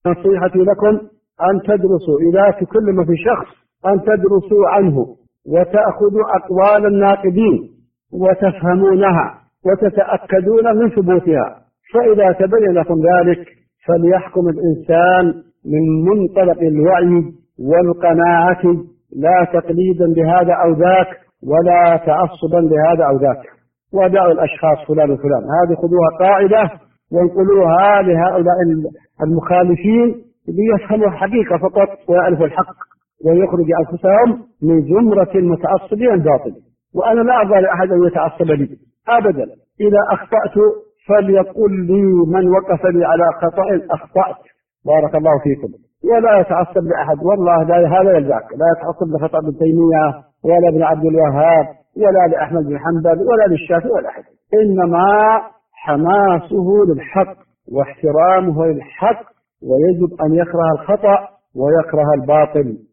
نصيحتي لكم أن تدرسوا إذا تكلم في شخص أن تدرسوا عنه وتأخذوا أقوال الناقدين وتفهمونها وتتأكدون من ثبوتها، فإذا تبين لكم ذلك فليحكم الإنسان من منطلق الوعي والقناعة لا تقليدا بهذا أو ذاك ولا تعصبا لهذا أو ذاك. ودعوا الأشخاص فلان وفلان، هذه خذوها قاعدة وانقلوها لهؤلاء المخالفين ليفهموا الحقيقة فقط ويعرفوا الحق ويخرج أنفسهم من زمرة المتعصبين الباطل. وأنا لا أرضى لأحد أن يتعصب لي أبدا. إذا أخطأت فليقل لي من وقف لي على خطأ أخطأت، بارك الله فيكم، ولا يتعصب لأحد. والله هذا يلزعك، لا يتعصب لخطأ ابن تيمية ولا ابن عبد الوهاب ولا لأحمد بن حنبل ولا للشافعي ولا أحد، إنما حماسه للحق واحترامه للحق، ويجب أن يكره الخطأ ويكره الباطل.